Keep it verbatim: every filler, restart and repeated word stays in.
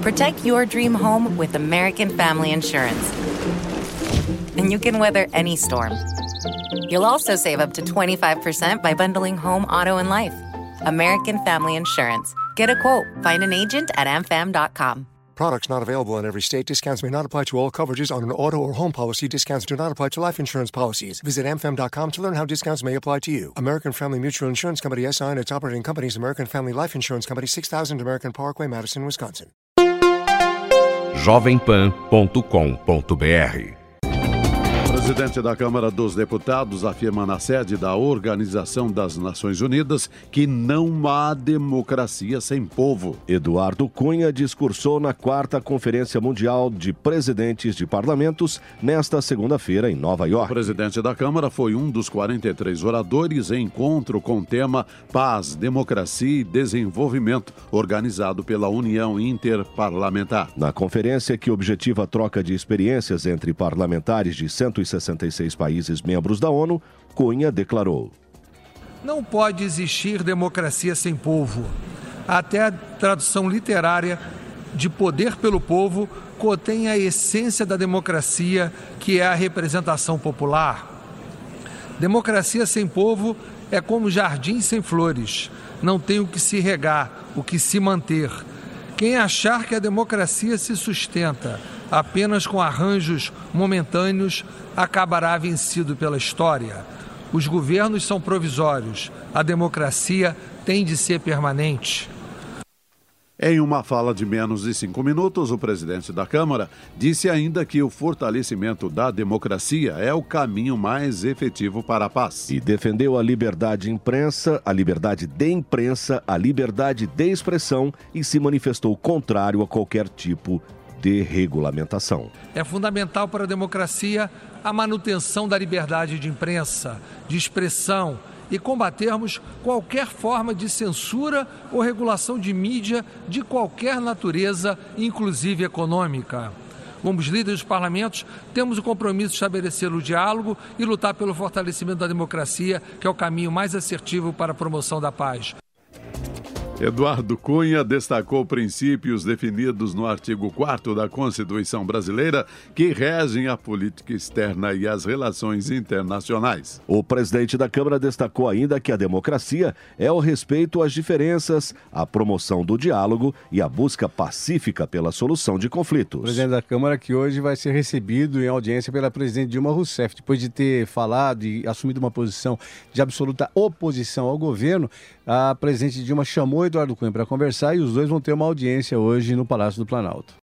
Protect your dream home with American Family Insurance. And you can weather any storm. You'll also save up to twenty-five percent by bundling home, auto, and life. American Family Insurance. Get a quote. Find an agent at a m fam dot com. Products not available in every state. Discounts may not apply to all coverages on an auto or home policy. Discounts do not apply to life insurance policies. Visit a m fam dot com to learn how discounts may apply to you. American Family Mutual Insurance Company S I and its operating companies, American Family Life Insurance Company, six thousand American Parkway, Madison, Wisconsin. jovem pan ponto com ponto b r. O presidente da Câmara dos Deputados afirma na sede da Organização das Nações Unidas que não há democracia sem povo. Eduardo Cunha discursou na quarta Conferência Mundial de Presidentes de Parlamentos nesta segunda-feira em Nova York. O presidente da Câmara foi um dos quarenta e três oradores em encontro com o tema Paz, Democracia e Desenvolvimento, organizado pela União Interparlamentar. Na conferência, que objetiva a troca de experiências entre parlamentares de cento e sessenta e seis países membros da ONU, Cunha declarou: não pode existir democracia sem povo. Até a tradução literária de poder pelo povo contém a essência da democracia, que é a representação popular. Democracia sem povo é como jardim sem flores. Não tem o que se regar, o que se manter. Quem achar que a democracia se sustenta apenas com arranjos momentâneos acabará vencido pela história. Os governos são provisórios. A democracia tem de ser permanente. Em uma fala de menos de cinco minutos, o presidente da Câmara disse ainda que o fortalecimento da democracia é o caminho mais efetivo para a paz. E defendeu a liberdade de imprensa, a liberdade de imprensa, a liberdade de expressão e se manifestou contrário a qualquer tipo de regulamentação. É fundamental para a democracia a manutenção da liberdade de imprensa, de expressão, e combatermos qualquer forma de censura ou regulação de mídia de qualquer natureza, inclusive econômica. Como os líderes dos parlamentos, temos o compromisso de estabelecer o diálogo e lutar pelo fortalecimento da democracia, que é o caminho mais assertivo para a promoção da paz. Eduardo Cunha destacou princípios definidos no artigo quarto da Constituição Brasileira que regem a política externa e as relações internacionais. O presidente da Câmara destacou ainda que a democracia é o respeito às diferenças, a promoção do diálogo e a busca pacífica pela solução de conflitos. O presidente da Câmara que hoje vai ser recebido em audiência pela presidente Dilma Rousseff. Depois de ter falado e assumido uma posição de absoluta oposição ao governo, a presidente Dilma chamou Eduardo Cunha para conversar e os dois vão ter uma audiência hoje no Palácio do Planalto.